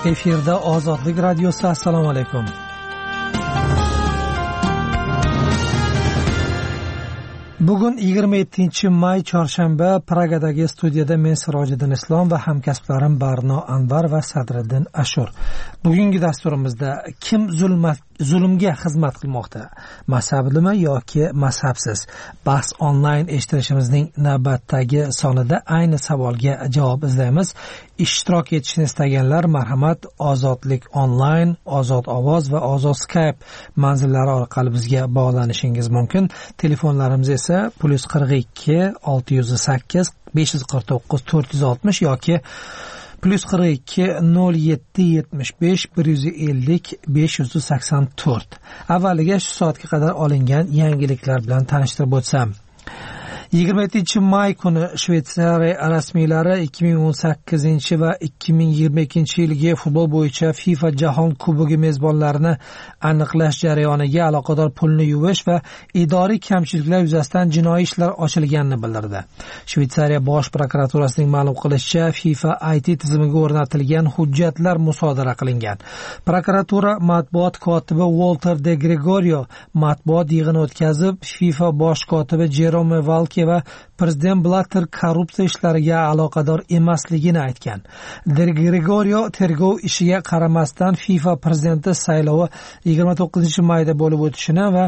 Efirda Ozodlik radiosi. Assalomu alaykum. Bugun 27-may chorshanba, Pragadagi studiyada men Sirojiddin Islom va hamkasblarim Barno Anvar va Sadriddin Ashur. Bugungi dasturimizda kim zulmga xizmat qilmoqda? Mazhablimi yoki mazhabsiz? Bahs onlayn eshittirishimizning navbatdagi sonida ayni savolga javob izlaymiz. Ishtirok etishni istaganlar marhamat Ozodlik onlayn, Ozod ovoz va Ozod Skype manzillari orqali bizga bog'lanishingiz mumkin. Telefonlarimiz esa +42 608 549 460 yoki +42 07 75 150 584. Avvaliga shu soatga qadar olingan yangiliklar bilan tanishtirib o'tsam. 27-may kuni Shveysariya rasmiylari 2018 va 2022 yilgi futbol bo'yicha FIFA Jahon Kubogi mezbonlarini aniqlash jarayoniga aloqador pulni yuvish va idoriy kamchiliklar yuzasidan jinoiy ishlar ochilganini bildirdi. Shveysariya bosh prokuraturasining ma'lum qilishicha, FIFA IT tizimiga o'rnatilgan hujjatlar musodara qilingan. Prokuratura matbuot kotibi Walter de Gregorio matbuot yig'ini o'tkazib, FIFA bosh kotibi Jerome Valke va prezident Blatter korrupsiya ishlariga aloqador emasligini aytgan. De Gregorio tergov ishiga qaramasdan FIFA prezidenti saylovi 29-mayda bo'lib o'tishini va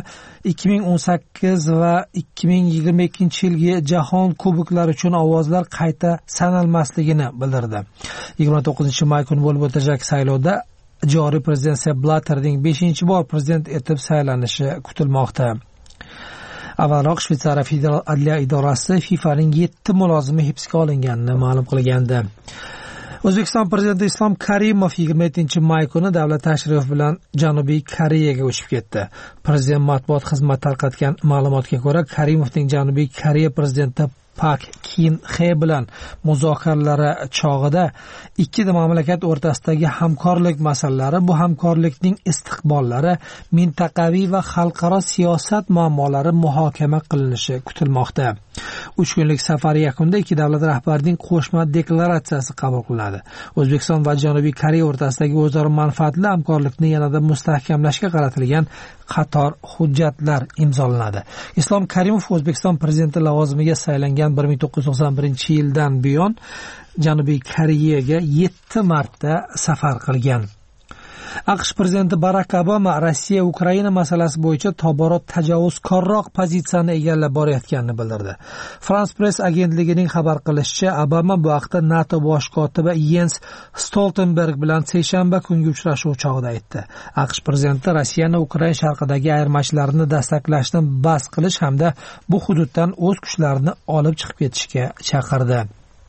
2018 va 2022 yilgi jahon kuboklari uchun ovozlar qayta sanalmasligini bildirdi. 29-may kuni bo'lib o'tajak saylovda joriy prezident Sepp Blatterning 5-bor prezident etib saylanishi kutilmoqda. Avvalroq Shveysariya federal adliya idorasi FIFAning 7 mulozimi hibsga olinganini ma'lum qilgandi. O'zbekiston prezidenti Islom Karimov 27-may kuni davlat tashrifi bilan Janubiy Koreyaga uchib ketdi. Prezident matbuot xizmati tarqatgan ma'lumotga ko'ra, Karimovning Janubiy Koreya prezidenti Pak Kin He bilan muzokaralari chog'ida ikki mamlakat o'rtasidagi hamkorlik masalalari, bu hamkorlikning istiqbollari, mintaqaviy va xalqaro siyosat muammolari muhokama qilinishi kutilmoqda. 3 kunlik safar yakunida ikki davlat rahbarining qo'shma deklaratsiyasi qabul qilinadi. O'zbekiston va Janubiy Koreya o'rtasidagi o'zaro manfaatli hamkorlikni yanada mustahkamlashga qaratilgan qator hujjatlar imzolanadi. Islom Karimov O'zbekiston prezidenti lavozimiga saylangan 1991-yildan buyon Janubiy Koreyaga 7 marta safar qilgan. AQSh prezidenti Barack Obama Rossiya Ukraina masalasi bo'yicha tobora tajovuzkorroq pozitsiyani egallab borayotganini bildirdi. France Press agentligining xabar qilishicha, Obama bu haqda NATO bosh kotibi Jens Stoltenberg bilan seshanba kungi uchrashuv chog'ida aytdi. AQSh prezidenti Rossiyani Ukraina sharqidagi ayirmachilarni dastaklashni bas qilish hamda bu hududdan o'z kuchlarini olib chiqib ketishga chaqirdi.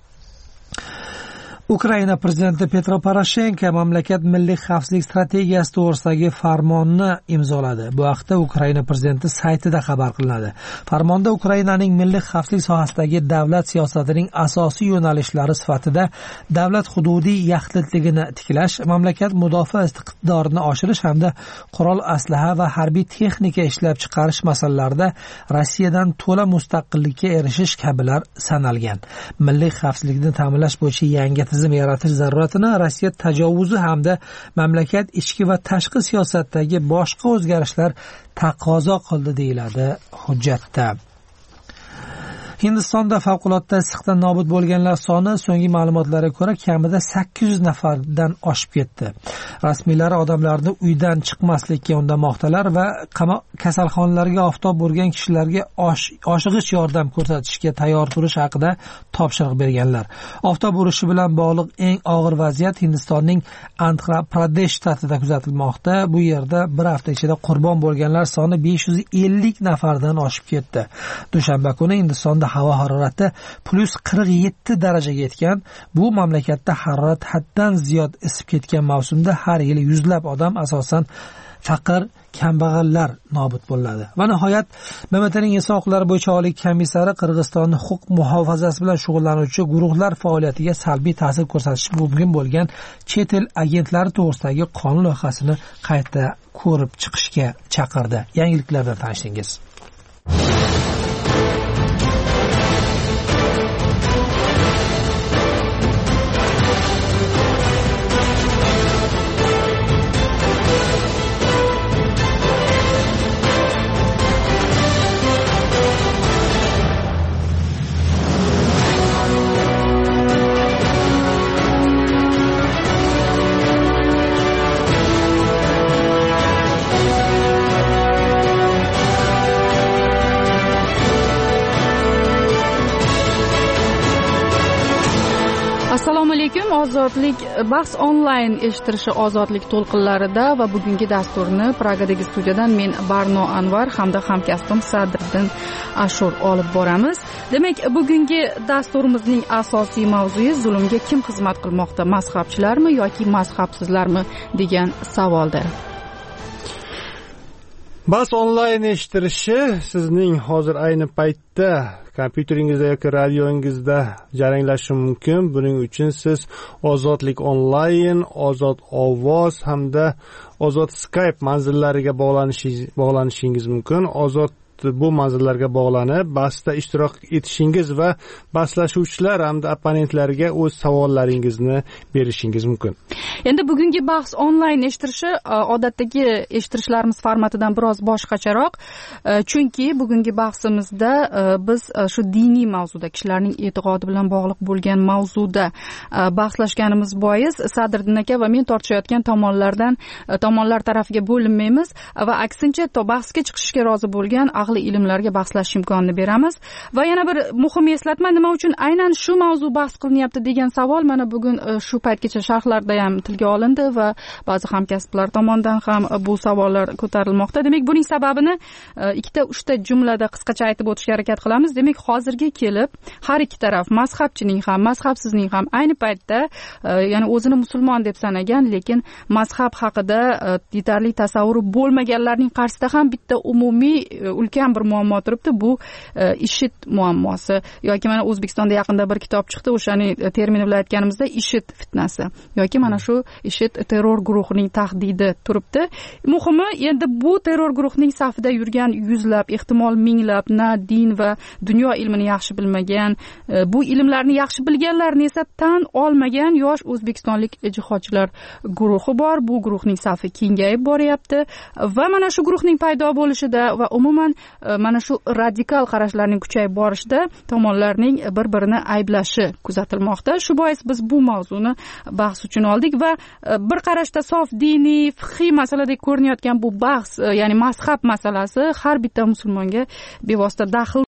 Ukraina prezidenti Petro Poroshenko mamlakat milliy xavfsizlik strategiyasi to'g'risidagi farmonni imzoladi. Bu haqda Ukraina prezidenti saytida xabar qilinadi. Farmonda Ukrainaning milliy xavfsizlik sohasidagi davlat siyosatining asosiy yo'nalishlari sifatida davlat hududiy yaxlitligini tiklash, mamlakat mudofaa iqtidorini oshirish hamda qurol aslaha va harbiy texnika ishlab chiqarish masalalarida Rossiyadan to'la mustaqillikka erishish kabilar sanalgan. Milliy xavfsizlikni ta'minlash bo'yicha yangi tizim yaratish zaruratini Rossiya tajovuzi hamda mamlakat ichki va tashqi siyosatdagi boshqa o'zgarishlar taqozo qildi deyiladi hujjatda. Hindistonda favqulodda issiqdan nobud bo'lganlar soni so'nggi ma'lumotlarga ko'ra kamida 800 nafardan oshib ketdi. Rasmiylar odamlarni uydan chiqmaslikka undamoqdalar va kasalxonalarga oftob urgan kishilarga oshig'ich yordam ko'rsatishga tayyor turish haqida topshiriq berganlar. Oftob urishi bilan bog'liq eng og'ir vaziyat Hindistonning Andhra Pradesh shtatida kuzatilmoqda. Bu yerda bir hafta ichida qurbon bo'lganlar soni 550 nafardan oshib ketdi. Dushanba kuni Hindistonda havo harorati +47 darajaga yetgan. Bu mamlakatda harorat haddan ziyod isib ketgan mavsumda har yili yuzlab odam asosan faqir, kambag'allar nobud bo'ladi. Va nihoyat MMTning inson huquqlari bo'yicha oliy komissari Qirg'izistonning huquq muhofazasi bilan shug'ullanuvchi guruhlar faoliyatiga salbiy ta'sir ko'rsatishi mumkin bo'lgan chet el agentlari to'g'risidagi qonun loyihasini qayta ko'rib chiqishga chaqirdi. Yangiliklardan tanishdingiz. Assalomu alaykum. Ozodlik bahs onlayn eshittirishi ozodlik to'lqinlarida va bugungi dasturni Pragadagi studiyadan men Barno Anvar hamda hamkasbim Sadriddin Ashur olib boramiz. Demak, bugungi dasturimizning asosiy mavzui zulmga kim xizmat qilmoqda, mazhabchilarmi yoki mazhabsizlarmi degan savoldir. Bas onlayn eshittirishi sizning hozir ayni paytda kompyuteringizda yoki radioingizda jaranglashi mumkin. Buning uchun siz Ozodlik onlayn, Ozod ovoz hamda Ozod Skype manzillariga bog'lanishingiz mumkin. Ozod bu manzillarga bog'lanib, bahsda ishtirok etishingiz va baslashuvchilar hamda opponentlarga o'z savollaringizni berishingiz mumkin. Endi bugungi bahs onlayn eshittirishi odatdagi eshittirishlarimiz formatidan biroz boshqacharoq, chunki bugungi bahsimizda biz shu diniy mavzuda, kishilarning e'tiqodi bilan bog'liq bo'lgan mavzuda bahslashganimiz bois Sadriddin aka va men tortishayotgan tomonlar tarafiga bo'linmaymiz va aksincha bahsga chiqishga rozi bo'lgan ahli ilmlarga bahslash imkonini beramiz. Va yana bir muhim eslatma, nima uchun aynan shu mavzu bahs qilinyapti degan savol mana bugun shu paytgacha sharhlarda ham tilga olindi va ba'zi hamkasblar tomonidan ham bu savollar ko'tarilmoqda. Demak, buning sababini 2-3 jumlada qisqacha aytib o'tishga harakat qilamiz. Demak, hozirga kelib har ikki taraf, mazhabchining ham, mazhabsizning ham ayni paytda ya'ni o'zini musulmon deb sanagan, lekin mazhab haqida yetarli tasavvuri bo'lmaganlarning qarshisida ham bitta umumiy ulkan bir muammo turibdi. Bu IShID muammosi yoki mana O'zbekistonda yaqinda bir kitob chiqdi, o'shani termini bilan aytganimizda IShID fitnasi yoki mana shu IShID terror guruhining tahdidi turibdi. Muhimi, endi bu terror guruhining safida yurgan yuzlab, ehtimol minglab na din va dunyo ilmini yaxshi bilmagan, bu ilmlarni yaxshi bilganlarni esa tan olmagan yosh o'zbekistonlik jihodchilar guruhi bor. Bu guruhning safi kengayib boryapti va mana shu guruhning paydo bo'lishida va umuman mana shu radikal qarashlarning kuchayib borishida tomonlarning bir-birini ayblashi kuzatilmoqda. Shu bois biz bu mavzuni bahs uchun oldik va bir qarashda sof diniy, fiqhiy masaladek ko'rinayotgan bu bahs, ya'ni mazhab masalasi har bitta musulmonga bevosita daxl